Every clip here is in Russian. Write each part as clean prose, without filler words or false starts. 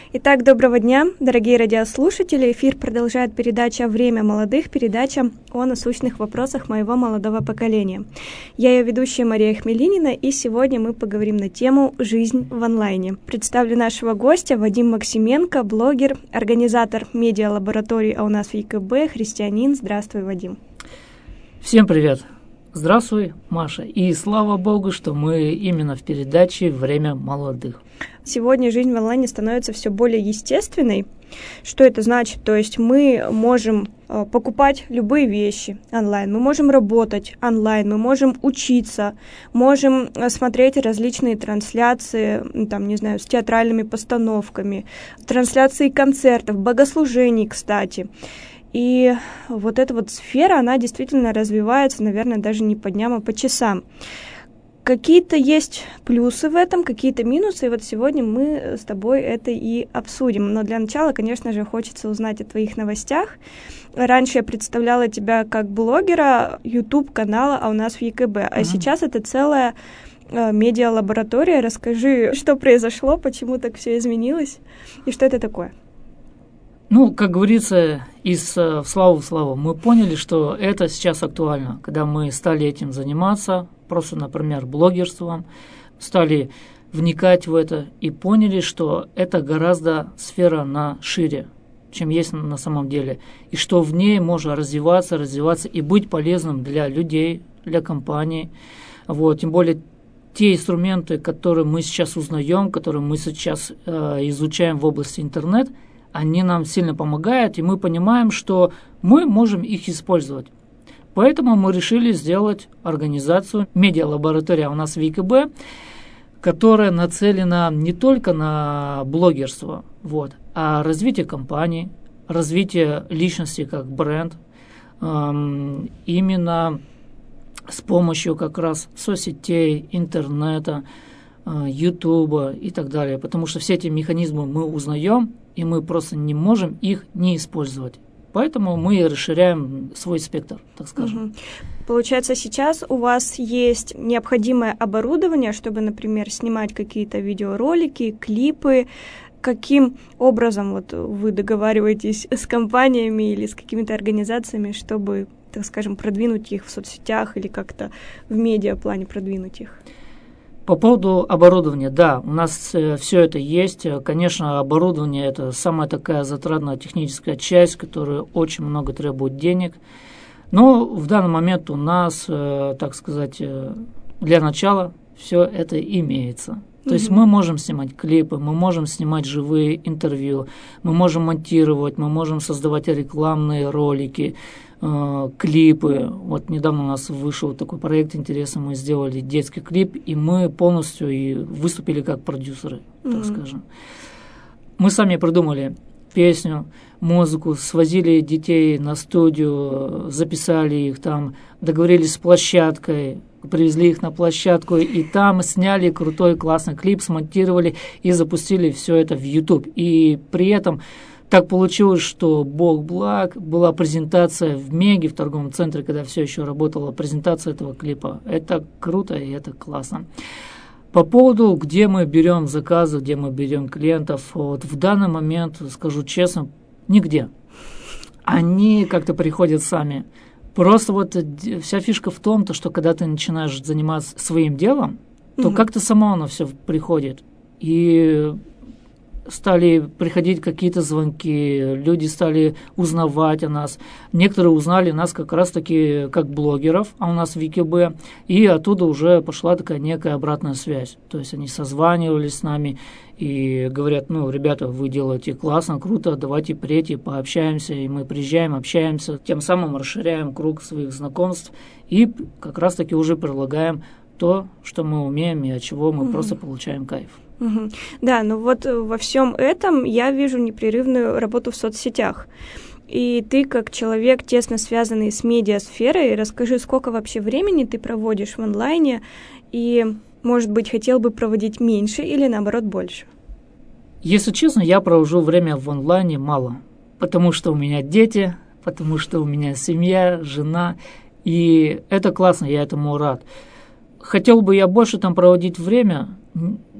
Итак, доброго дня, дорогие радиослушатели. Эфир продолжает передача «Время молодых», передача о насущных вопросах моего молодого поколения. Я ее ведущая Мария Хмелинина, и сегодня мы поговорим на тему «Жизнь в онлайне». Представлю нашего гостя Вадим Максименко, блогер, организатор медиалаборатории «А у нас в ЕКБ», христианин. Здравствуй, Вадим. Всем привет. Здравствуй, Маша. И слава Богу, что мы именно в передаче «Время молодых». Сегодня жизнь в онлайне становится все более естественной. Что это значит? То есть мы можем покупать любые вещи онлайн, мы можем работать онлайн, мы можем учиться, можем смотреть различные трансляции, с театральными постановками, трансляции концертов, богослужений, кстати. И вот эта вот сфера, она действительно развивается, наверное, даже не по дням, а по часам. Какие-то есть плюсы в этом, какие-то минусы, и вот сегодня мы с тобой это и обсудим. Но для начала, конечно же, хочется узнать о твоих новостях. Раньше я представляла тебя как блогера YouTube-канала «А у нас в ЕКБ», а сейчас это целая медиалаборатория. Расскажи, что произошло, почему так все изменилось, и что это такое? Как говорится, из в славу мы поняли, что это сейчас актуально, когда мы стали этим заниматься, просто, например, блогерством, стали вникать в это и поняли, что это гораздо сфера шире, чем есть на самом деле, и что в ней можно развиваться и быть полезным для людей, для компаний. Тем более те инструменты, которые мы сейчас узнаем, которые мы сейчас изучаем в области интернет, они нам сильно помогают, и мы понимаем, что мы можем их использовать. Поэтому мы решили сделать организацию медиалаборатория у нас в ЕКБ, которая нацелена не только на блогерство, а развитие компании, развитие личности как бренд, именно с помощью как раз соцсетей, интернета, Ютуба и так далее. Потому что все эти механизмы мы узнаем, и мы просто не можем их не использовать. Поэтому мы расширяем свой спектр, так скажем. Получается, сейчас у вас есть необходимое оборудование, чтобы, например, снимать какие-то видеоролики, клипы. Каким образом вы договариваетесь с компаниями или с какими-то организациями, чтобы, так скажем, продвинуть их в соцсетях или как-то в медиаплане продвинуть их? По поводу оборудования, да, у нас все это есть. Конечно, оборудование – это самая такая затратная техническая часть, которая очень много требует денег. Но в данный момент у нас, так сказать, для начала все это имеется. То есть мы можем снимать клипы, мы можем снимать живые интервью, мы можем монтировать, мы можем создавать рекламные ролики, клипы. Недавно у нас вышел такой проект интересный, мы сделали детский клип, и мы полностью и выступили как продюсеры, так скажем. Мы сами придумали песню, музыку, свозили детей на студию, записали их там, договорились с площадкой, привезли их на площадку, и там сняли крутой, классный клип, смонтировали и запустили все это в YouTube. И при этом так получилось, что Бог благ, была презентация в Меге, в торговом центре, когда все еще работала презентация этого клипа. Это круто и это классно. По поводу, где мы берем заказы, где мы берем клиентов, в данный момент, скажу честно, нигде. Они как-то приходят сами. Просто вся фишка в том, что когда ты начинаешь заниматься своим делом, то как-то само оно все приходит. И стали приходить какие-то звонки, люди стали узнавать о нас. Некоторые узнали нас как раз-таки как блогеров, а у нас в ЕКБ, и оттуда уже пошла такая некая обратная связь. То есть они созванивались с нами и говорят: ребята, вы делаете классно, круто, давайте прийти, пообщаемся. И мы приезжаем, общаемся, тем самым расширяем круг своих знакомств и как раз-таки уже предлагаем то, что мы умеем и от чего мы просто получаем кайф. Да, во всем этом я вижу непрерывную работу в соцсетях. И ты, как человек, тесно связанный с медиасферой, расскажи, сколько вообще времени ты проводишь в онлайне, и, может быть, хотел бы проводить меньше или, наоборот, больше? Если честно, я провожу время в онлайне мало, потому что у меня дети, потому что у меня семья, жена, и это классно, я этому рад. Хотел бы я больше там проводить время?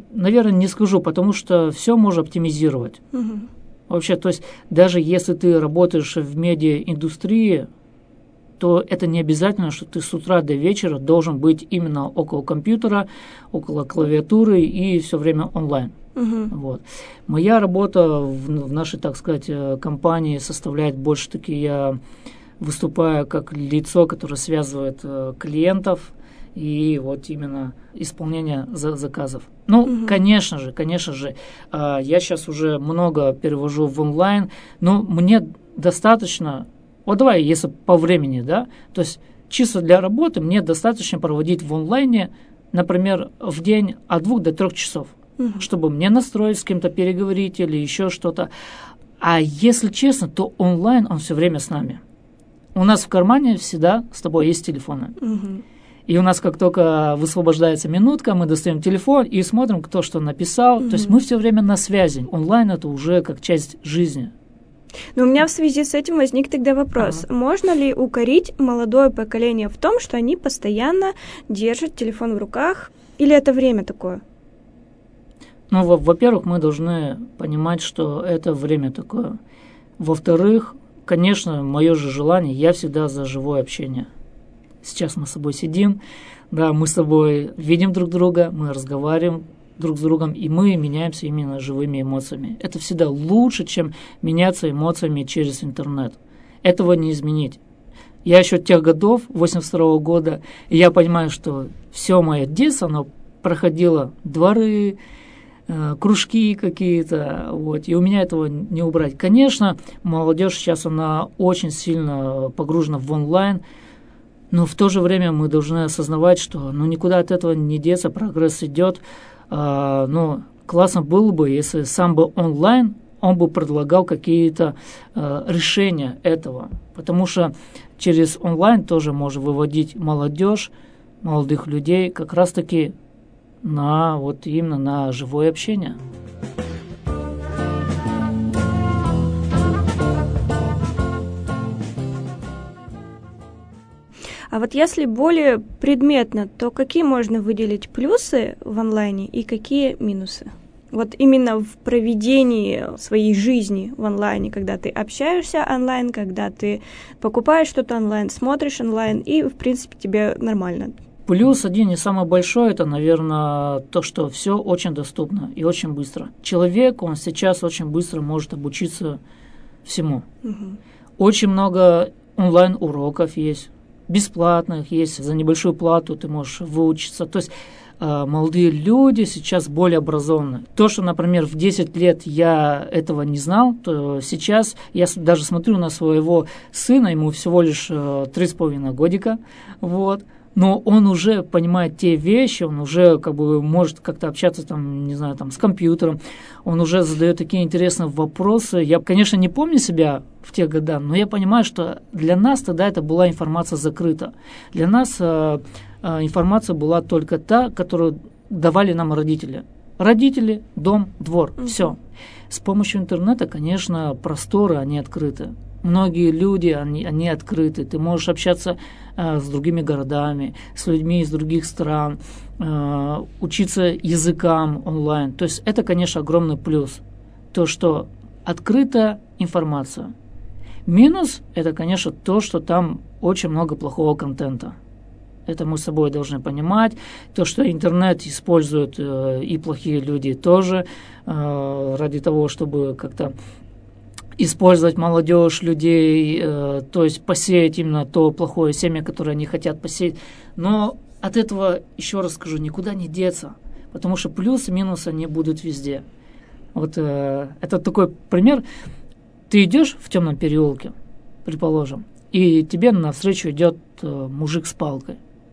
наверное, не скажу, потому что все можно оптимизировать. Вообще, то есть даже если ты работаешь в медиаиндустрии, то это не обязательно, что ты с утра до вечера должен быть именно около компьютера, около клавиатуры и все время онлайн. Вот. Моя работа в нашей, так сказать, компании составляет больше-таки, я выступаю как лицо, которое связывает клиентов и вот именно исполнение заказов. Ну, конечно же, я сейчас уже много перевожу в онлайн, но мне достаточно, вот давай, если по времени, да, то есть чисто для работы мне достаточно проводить в онлайне, например, в день от 2 до 3 часов, чтобы мне настроить, с кем-то переговорить или еще что-то. А если честно, то онлайн, он все время с нами. У нас в кармане всегда с тобой есть телефоны. И у нас, как только высвобождается минутка, мы достаем телефон и смотрим, кто что написал. То есть мы все время на связи. Онлайн это уже как часть жизни. Но у меня в связи с этим возник тогда вопрос. Можно ли укорить молодое поколение в том, что они постоянно держат телефон в руках? Или это время такое? Ну, во-первых, мы должны понимать, что это время такое. Во-вторых, конечно, мое же желание, я всегда за живое общение. Сейчас мы с тобой сидим, да, мы с тобой видим друг друга, мы разговариваем друг с другом, и мы меняемся именно живыми эмоциями. Это всегда лучше, чем меняться эмоциями через интернет. Этого не изменить. Я еще тех годов, 82-го года, и я понимаю, что все мое детство, оно проходило дворы, кружки какие-то, вот, и у меня этого не убрать. Конечно, молодежь сейчас, она очень сильно погружена в онлайн, но в то же время мы должны осознавать, что никуда от этого не деться, прогресс идет. Но классно было бы, если сам бы онлайн, он бы предлагал какие-то решения этого. Потому что через онлайн тоже можно выводить молодежь, молодых людей как раз-таки на вот именно на живое общение. А вот если более предметно, то какие можно выделить плюсы в онлайне и какие минусы? Вот именно в проведении своей жизни в онлайне, когда ты общаешься онлайн, когда ты покупаешь что-то онлайн, смотришь онлайн, и, в принципе, тебе нормально. Плюс один и самый большой, это, наверное, то, что все очень доступно и очень быстро. Человек, он сейчас очень быстро может обучиться всему. Очень много онлайн-уроков есть, бесплатных есть, за небольшую плату ты можешь выучиться. То есть молодые люди сейчас более образованы. То, что, например, в 10 лет я этого не знал, то сейчас я даже смотрю на своего сына, ему всего лишь 3,5 годика, вот. Но он уже понимает те вещи, он уже как бы может как-то общаться там, не знаю, там, с компьютером, он уже задает такие интересные вопросы. Я, конечно, не помню себя в те годы, но я понимаю, что для нас тогда это была информация закрыта. Для нас информация была только та, которую давали нам родители. Родители, дом, двор, все. С помощью интернета, конечно, просторы, они открыты. Многие люди, они открыты. Ты можешь общаться с другими городами, с людьми из других стран, учиться языкам онлайн. То есть это, конечно, огромный плюс. То, что открытая информация. Минус – это, конечно, то, что там очень много плохого контента. Это мы с собой должны понимать. То, что интернет используют и плохие люди тоже ради того, чтобы как-то использовать молодежь, людей, то есть посеять именно то плохое семя, которое они хотят посеять. Но от этого, еще раз скажу, никуда не деться, потому что плюсы и минусы, они будут везде. Вот это такой пример. Ты идешь в темном переулке, предположим, и тебе навстречу идет мужик с палкой.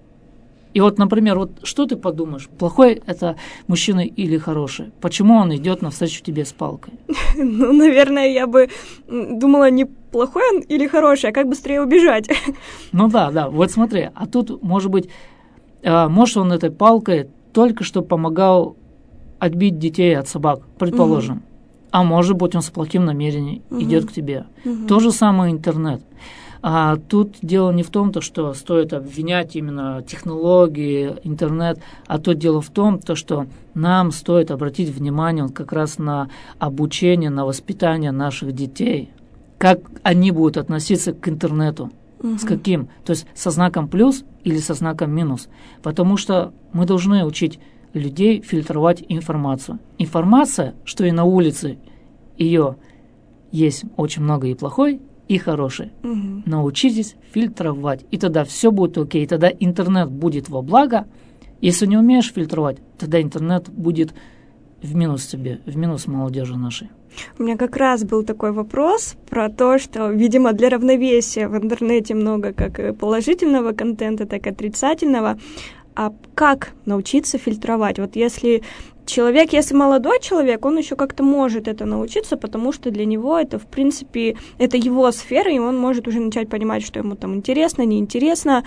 И вот, например, вот что ты подумаешь, плохой это мужчина или хороший? Почему он идет навстречу тебе с палкой? Ну, наверное, я бы думала, не плохой он или хороший, а как быстрее убежать. Ну да, вот смотри, а тут, может быть, может он этой палкой только что помогал отбить детей от собак, предположим. А может быть, он с плохим намерением идет к тебе. То же самое интернет. А тут дело не в том, что стоит обвинять именно технологии, интернет, а тут дело в том, что нам стоит обратить внимание как раз на обучение, на воспитание наших детей. Как они будут относиться к интернету. С каким? То есть со знаком плюс или со знаком минус. Потому что мы должны учить людей фильтровать информацию. Информация, что и на улице ее есть очень много и плохой, и хороший. Научитесь фильтровать. И тогда все будет окей. И тогда интернет будет во благо. Если не умеешь фильтровать, тогда интернет будет в минус тебе, в минус молодежи нашей. У меня как раз был такой вопрос про то, что, видимо, для равновесия в интернете много как положительного контента, так и отрицательного. А как научиться фильтровать? Вот если молодой человек, он еще как-то может это научиться, потому что для него это, в принципе, это его сфера, и он может уже начать понимать, что ему там интересно, неинтересно,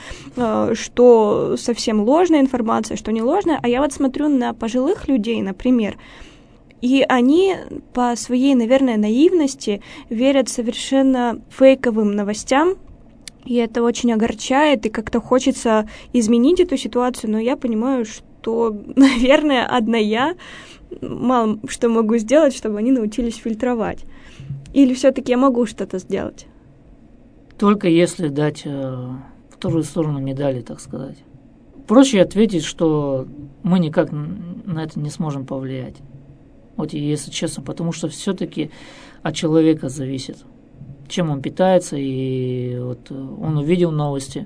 что совсем ложная информация, что не ложная. А я вот смотрю на пожилых людей, например, и они по своей, наверное, наивности верят совершенно фейковым новостям, и это очень огорчает, и как-то хочется изменить эту ситуацию, но я понимаю, что, наверное, одна я мало что могу сделать, чтобы они научились фильтровать. Или все-таки я могу что-то сделать? Только если дать вторую сторону медали, так сказать. Проще ответить, что мы никак на это не сможем повлиять. Вот если честно, потому что все-таки от человека зависит, чем он питается, и вот он увидел новости,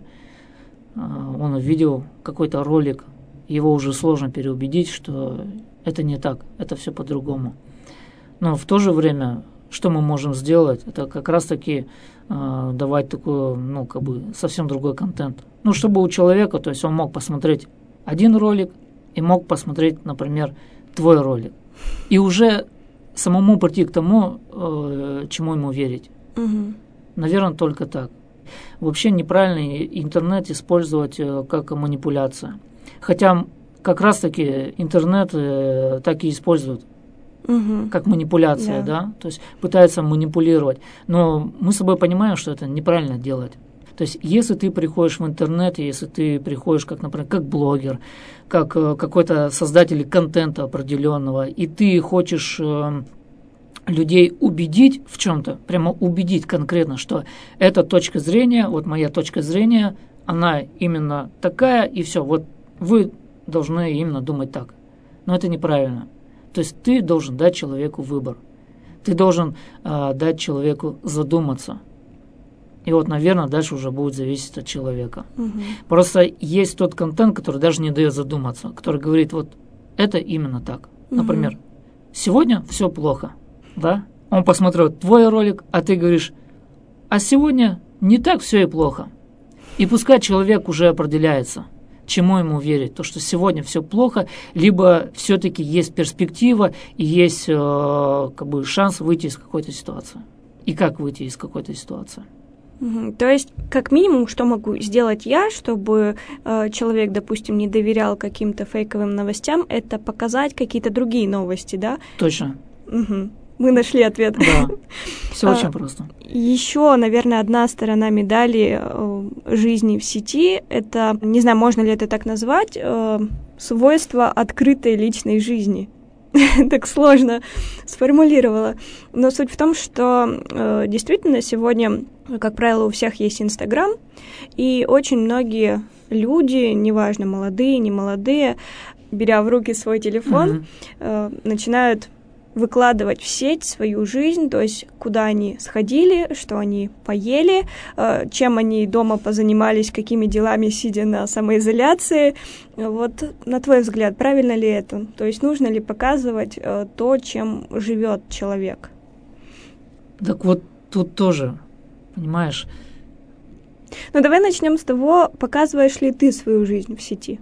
он увидел какой-то ролик, его уже сложно переубедить, что это не так, это все по-другому. Но в то же время, что мы можем сделать, это как раз-таки давать такой, совсем другой контент. Чтобы у человека, то есть он мог посмотреть один ролик и мог посмотреть, например, твой ролик. И уже самому прийти к тому, чему ему верить. Наверное, только так. Вообще неправильно интернет использовать как манипуляция. Хотя как раз-таки интернет так и используют, как манипуляция, да? То есть пытаются манипулировать. Но мы с собой понимаем, что это неправильно делать. То есть если ты приходишь в интернет, если ты приходишь, например, как блогер, как какой-то создатель контента определенного, и ты хочешь людей убедить в чем-то, прямо убедить конкретно, что эта точка зрения, вот моя точка зрения, она именно такая, и все, вот вы должны именно думать так. Но это неправильно. То есть ты должен дать человеку выбор. Ты должен дать человеку задуматься. И вот, наверное, дальше уже будет зависеть от человека. Просто есть тот контент, который даже не дает задуматься, который говорит, вот это именно так. Например, сегодня все плохо, да? Он посмотрел твой ролик, а ты говоришь, а сегодня не так все и плохо. И пускай человек уже определяется, чему ему верить. То, что сегодня все плохо, либо все-таки есть перспектива и есть шанс выйти из какой-то ситуации. И как выйти из какой-то ситуации. То есть, как минимум, что могу сделать я, чтобы человек, допустим, не доверял каким-то фейковым новостям, это показать какие-то другие новости, да? Точно. Мы нашли ответ. Да, все очень просто. Еще, наверное, одна сторона медали жизни в сети, это, не знаю, можно ли это так назвать, свойство открытой личной жизни. Так сложно сформулировала. Но суть в том, что действительно сегодня, как правило, у всех есть Инстаграм, и очень многие люди, неважно, молодые, не молодые, беря в руки свой телефон, начинают выкладывать в сеть свою жизнь, то есть куда они сходили, что они поели, чем они дома позанимались, какими делами, сидя на самоизоляции. Вот на твой взгляд, правильно ли это? То есть нужно ли показывать то, чем живет человек? Так вот тут тоже, понимаешь? Ну давай начнем с того, показываешь ли ты свою жизнь в сети?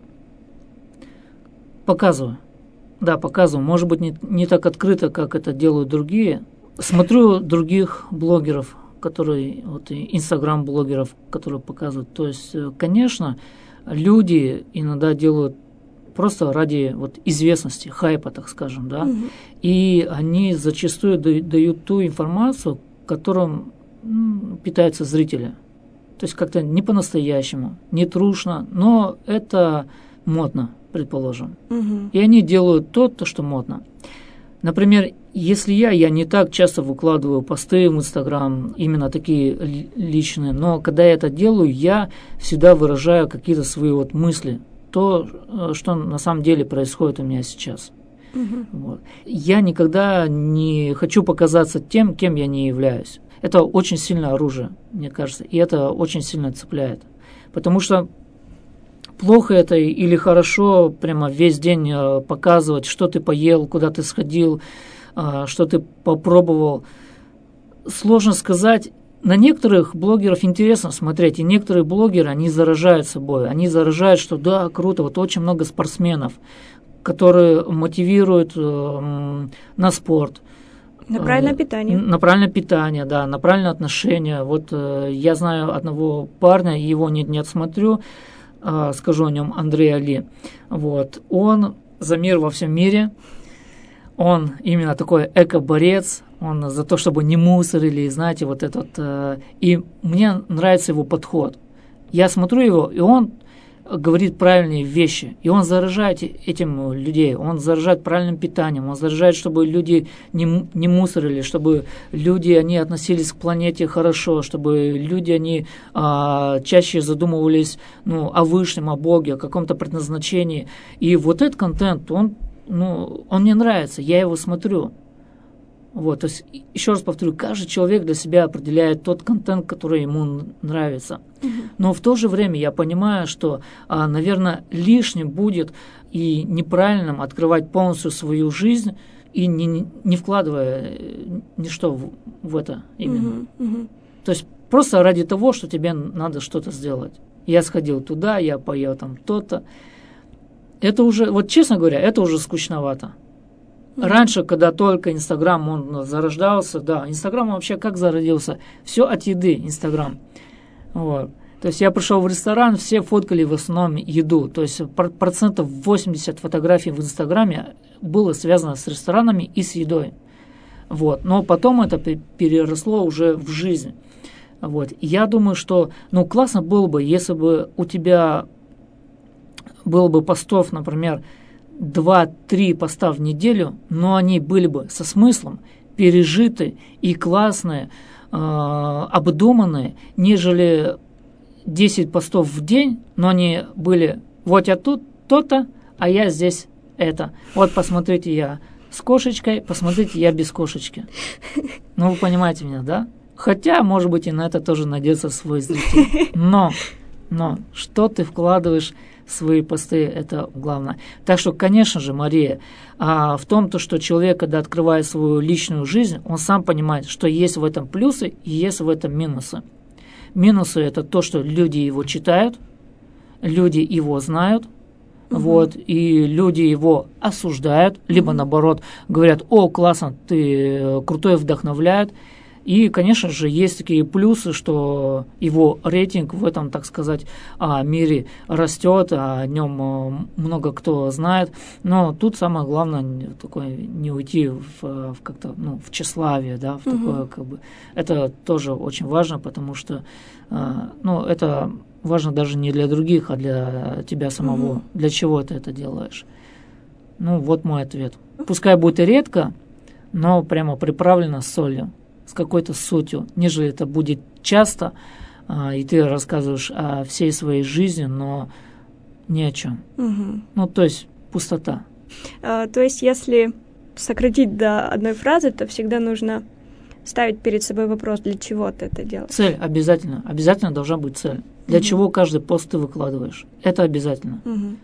Показываю. Да, показываю. Может быть, не так открыто, как это делают другие. Смотрю других блогеров, инстаграм-блогеров, которые показывают. То есть, конечно, люди иногда делают просто ради известности, хайпа, так скажем, да. И они зачастую дают ту информацию, которым питаются зрители. То есть как-то не по-настоящему, не трушно, но это модно, предположим. И они делают то, что модно. Например, если я не так часто выкладываю посты в Инстаграм, именно такие личные, но когда я это делаю, я всегда выражаю какие-то свои вот мысли, то, что на самом деле происходит у меня сейчас. Вот. Я никогда не хочу показаться тем, кем я не являюсь. Это очень сильное оружие, мне кажется, и это очень сильно цепляет. Потому что плохо это или хорошо прямо весь день показывать, что ты поел, куда ты сходил, что ты попробовал. Сложно сказать. На некоторых блогеров интересно смотреть, и некоторые блогеры, они заражают собой. Они заражают, что да, круто, вот очень много спортсменов, которые мотивируют на спорт. На правильное питание. На правильное питание, да, на правильное отношение. Вот я знаю одного парня, его нет смотрю, скажу о нем, Андрей Али. Вот. Он за мир во всем мире. Он именно такой эко-борец. Он за то, чтобы не мусорили, знаете, вот этот. И мне нравится его подход. Я смотрю его, и он говорит правильные вещи. И он заражает этим людей. Он заражает правильным питанием. Он заражает, чтобы люди не мусорили, чтобы люди, они относились к планете хорошо, чтобы люди, они чаще задумывались о высшем, о Боге, о каком-то предназначении. И вот этот контент, он мне нравится. Я его смотрю. Вот, то есть, еще раз повторю, каждый человек для себя определяет тот контент, который ему нравится. Но в то же время я понимаю, что, наверное, лишним будет и неправильным открывать полностью свою жизнь и не вкладывая ничто в это именно. То есть просто ради того, что тебе надо что-то сделать. Я сходил туда, я поел там то-то. Это уже, вот честно говоря, это уже скучновато. Раньше, когда только Инстаграм, он зарождался, да, Инстаграм вообще как зародился? Все от еды, Инстаграм. Вот. То есть я пришел в ресторан, все фоткали в основном еду. То есть 80% фотографий в Инстаграме было связано с ресторанами и с едой. Вот. Но потом это переросло уже в жизнь. Вот. И я думаю, что классно было бы, если бы у тебя было бы постов, например, 2-3 поста в неделю, но они были бы со смыслом, пережиты и классные, обдуманные, нежели 10 постов в день, но они были, вот я тут то-то, а я здесь это. Вот посмотрите, я с кошечкой, посмотрите, я без кошечки. Вы понимаете меня, да? Хотя, может быть, и на это тоже найдется свой зритель. Но что ты вкладываешь в свои посты, это главное. Так что, конечно же, Мария, в том, что человек, когда открывает свою личную жизнь, он сам понимает, что есть в этом плюсы и есть в этом минусы. Минусы – это то, что люди его читают, люди его знают, вот, и люди его осуждают, либо, наоборот, говорят: «О, классно, ты крутой», вдохновляют. И, конечно же, есть такие плюсы, что его рейтинг в этом, так сказать, мире растет, о нем много кто знает. Но тут самое главное такое, не уйти в как-то, в тщеславие, да, в такое, как бы. Это тоже очень важно, потому что, это важно даже не для других, а для тебя самого. Для чего ты это делаешь? Вот мой ответ. Пускай будет и редко, но прямо приправлено солью, с какой-то сутью, нежели это будет часто, и ты рассказываешь о всей своей жизни, но ни о чем. То есть пустота. То есть если сократить до одной фразы, то всегда нужно ставить перед собой вопрос, для чего ты это делаешь. Цель обязательно. Обязательно должна быть цель. Для чего каждый пост ты выкладываешь. Это обязательно.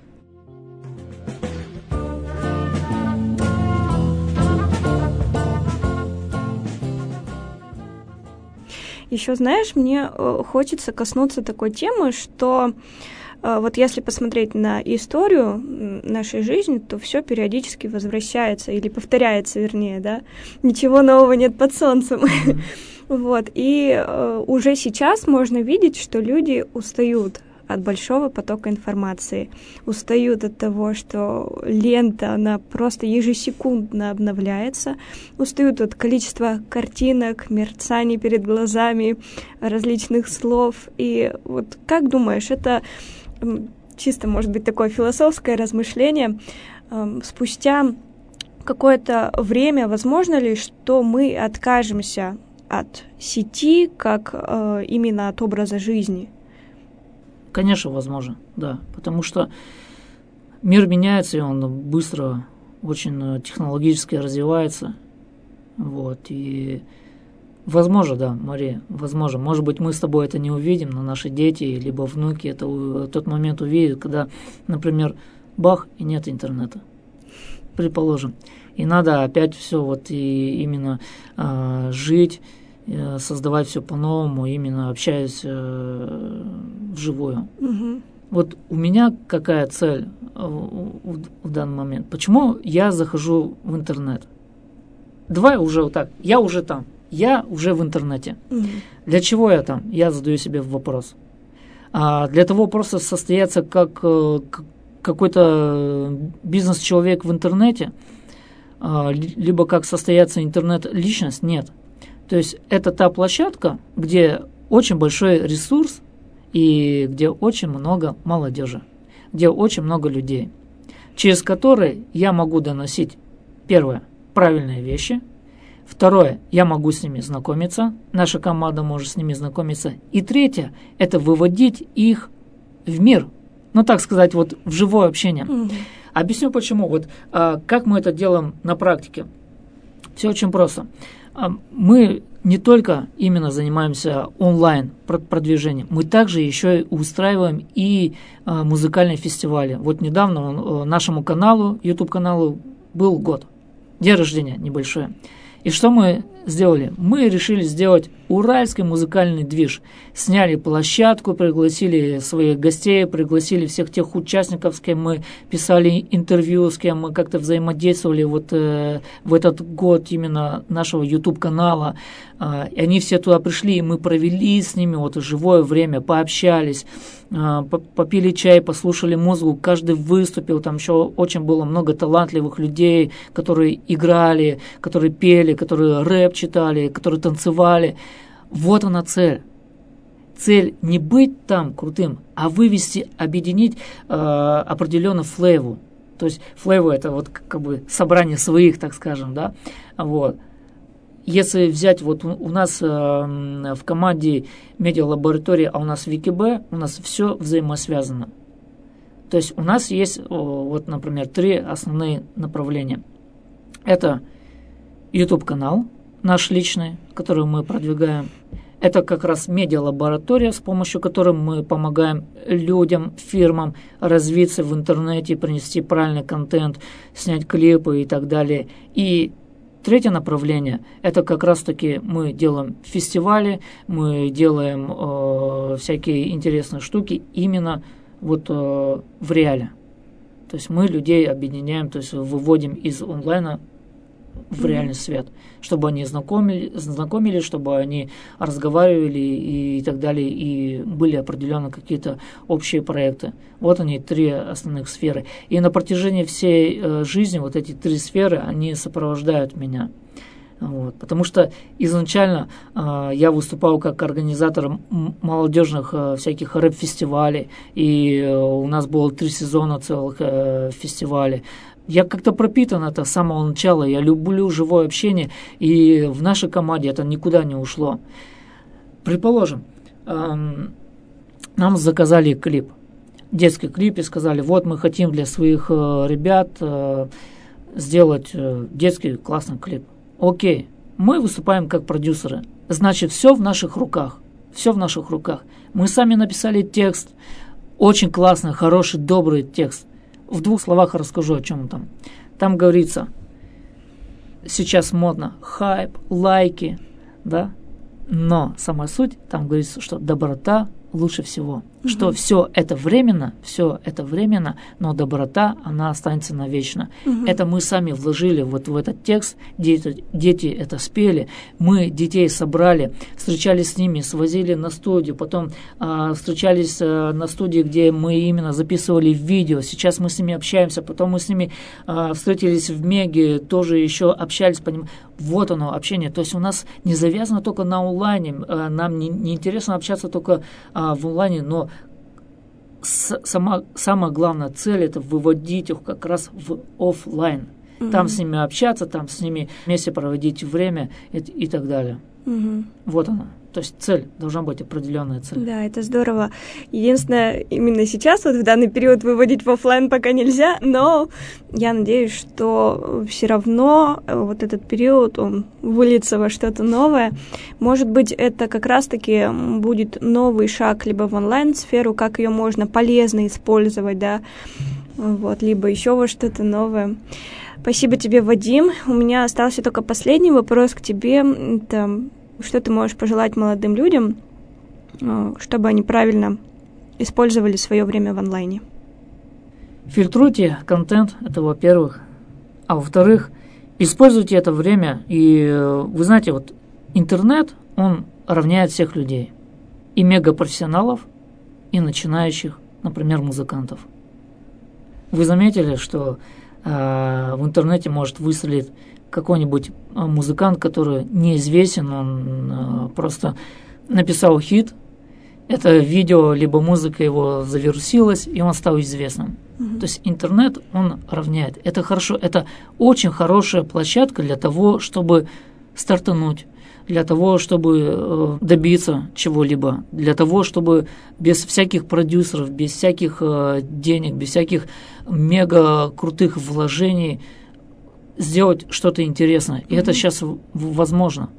Еще, знаешь, мне хочется коснуться такой темы, что вот если посмотреть на историю нашей жизни, то все периодически возвращается или повторяется, вернее, да, ничего нового нет под солнцем. Вот, и уже сейчас можно видеть, что люди устают от большого потока информации, устают от того, что лента, она просто ежесекундно обновляется, устают от количества картинок, мерцаний перед глазами, различных слов. И вот как думаешь, это чисто, может быть, такое философское размышление, спустя какое-то время возможно ли, что мы откажемся от сети как именно от образа жизни? Конечно, возможно, да, потому что мир меняется, и он быстро, очень технологически развивается, вот, и возможно, да, Мария, возможно, может быть, мы с тобой это не увидим, но наши дети, либо внуки это тот момент увидят, когда, например, бах, и нет интернета, предположим, и надо опять все вот и именно жить, создавать все по-новому, именно общаясь вживую. Угу. Вот у меня какая цель в данный момент? Почему я захожу в интернет? Давай уже вот так. Я уже там. Я уже в интернете. Угу. Для чего я там? Я задаю себе вопрос. Для того просто состояться как какой-то бизнес-человек в интернете, либо как состояться интернет-личность? Нет. То есть это та площадка, где очень большой ресурс и где очень много молодежи, где очень много людей, через которые я могу доносить, первое, правильные вещи, второе, я могу с ними знакомиться, наша команда может с ними знакомиться, и третье, это выводить их в мир, ну так сказать, вот в живое общение. Mm-hmm. Объясню почему. Вот как мы это делаем на практике. Все очень просто. Мы не только именно занимаемся онлайн продвижением, мы также еще и устраиваем и музыкальные фестивали. Вот недавно нашему каналу, YouTube-каналу, был год, день рождения небольшой. И что мы сделали? Мы решили сделать уральский музыкальный движ. Сняли площадку, пригласили своих гостей, пригласили всех тех участников, с кем мы писали интервью, с кем мы как-то взаимодействовали вот в этот год именно нашего YouTube-канала. И они все туда пришли, и мы провели с ними вот живое время, пообщались, попили чай, послушали музыку, каждый выступил, там еще очень было много талантливых людей, которые играли, которые пели, которые рэп читали, которые танцевали. Вот она цель. Цель не быть там крутым, а вывести, объединить определенную флейву. То есть флейва это вот как бы собрание своих, так скажем, да, вот. Если взять, вот у нас в команде медиалаборатории, а у нас Викиб, у нас все взаимосвязано. То есть у нас есть, вот, например, 3 основные направления. Это YouTube-канал наш личный, который мы продвигаем. Это как раз медиалаборатория, с помощью которой мы помогаем людям, фирмам развиться в интернете, принести правильный контент, снять клипы и так далее. И третье направление – это как раз-таки мы делаем фестивали, мы делаем всякие интересные штуки именно вот в реале. То есть мы людей объединяем, то есть выводим из онлайна в реальный свет, чтобы они знакомились, чтобы они разговаривали и так далее, и были определенно какие-то общие проекты. Вот они 3 основных сферы. И на протяжении всей жизни вот эти 3 сферы, они сопровождают меня. Вот. Потому что изначально я выступал как организатор молодежных всяких рэп-фестивалей, и у нас было 3 сезона целых фестивалей. Я как-то пропитан это с самого начала, я люблю живое общение, и в нашей команде это никуда не ушло. Предположим, нам заказали клип, детский клип, и сказали, вот мы хотим для своих ребят сделать детский классный клип. Окей, мы выступаем как продюсеры, значит, все в наших руках, все в наших руках. Мы сами написали текст, очень классный, хороший, добрый текст. В 2 словах расскажу, о чем там. Там говорится, сейчас модно хайп, лайки, да, но самая суть, там говорится, что доброта лучше всего. что все это временно, но доброта, она останется навечно. Это мы сами вложили вот в этот текст, дети это спели, мы детей собрали, встречались с ними, свозили на студию, потом встречались на студии, где мы именно записывали видео, сейчас мы с ними общаемся, потом мы с ними встретились в Меге, тоже еще общались по ним. Вот оно, общение. То есть у нас не завязано только на онлайне, нам не интересно общаться только в онлайне, но самая главная цель – это выводить их как раз в офлайн. Там с ними общаться, там с ними вместе проводить время и так далее. Вот оно. То есть цель, должна быть определенная цель. Да, это здорово. Единственное, именно сейчас, вот в данный период выводить в офлайн пока нельзя, но я надеюсь, что все равно вот этот период, он выльется во что-то новое. Может быть, это как раз-таки будет новый шаг либо в онлайн-сферу, как ее можно полезно использовать, да, вот, либо еще во что-то новое. Спасибо тебе, Вадим. У меня остался только последний вопрос к тебе. Это что ты можешь пожелать молодым людям, чтобы они правильно использовали свое время в онлайне? Фильтруйте контент, это во-первых. А во-вторых, используйте это время. И вы знаете, вот интернет, он равняет всех людей. И мегапрофессионалов, и начинающих, например, музыкантов. Вы заметили, что в интернете может выстрелить какой-нибудь музыкант, который неизвестен, он просто написал хит, это видео, либо музыка его завирусилась, и он стал известным. То есть интернет, он равняет. Это хорошо, это очень хорошая площадка для того, чтобы стартануть, для того, чтобы добиться чего-либо, для того, чтобы без всяких продюсеров, без всяких денег, без всяких мега крутых вложений сделать что-то интересное. И это сейчас возможно.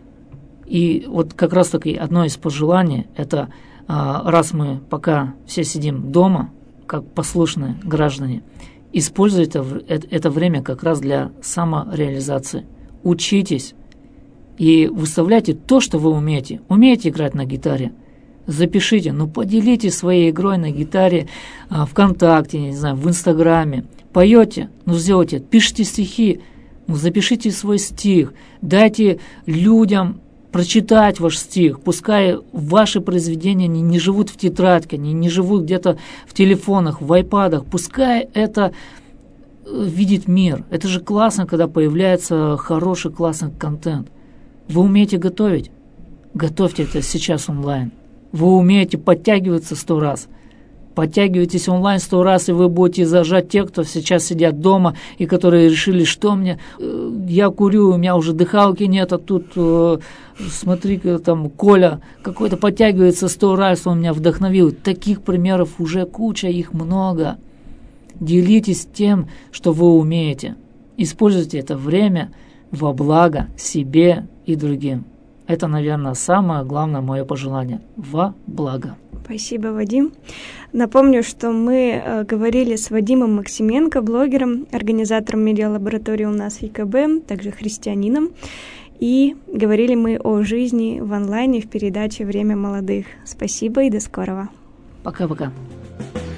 И вот как раз-таки одно из пожеланий, это раз мы пока все сидим дома, как послушные граждане, используйте это время как раз для самореализации. Учитесь и выставляйте то, что вы умеете. Умеете играть на гитаре? Запишите, поделитесь своей игрой на гитаре ВКонтакте, не знаю, в Инстаграме. Поете, сделайте, пишите стихи, запишите свой стих, дайте людям прочитать ваш стих, пускай ваши произведения не живут в тетрадке, не живут где-то в телефонах, в айпадах, пускай это видит мир. Это же классно, когда появляется хороший, классный контент. Вы умеете готовить? Готовьте это сейчас онлайн. Вы умеете подтягиваться 100 раз. Подтягивайтесь онлайн 100 раз, и вы будете зажать тех, кто сейчас сидят дома, и которые решили, что мне, я курю, у меня уже дыхалки нет, а тут, смотри-ка, там, Коля какой-то подтягивается 100 раз, он меня вдохновил. Таких примеров уже куча, их много. Делитесь тем, что вы умеете. Используйте это время во благо себе и другим. Это, наверное, самое главное мое пожелание. Во благо. Спасибо, Вадим. Напомню, что мы говорили с Вадимом Максименко, блогером, организатором медиалаборатории у нас в ЕКБ, также христианином. И говорили мы о жизни в онлайне в передаче «Время молодых». Спасибо и до скорого. Пока-пока.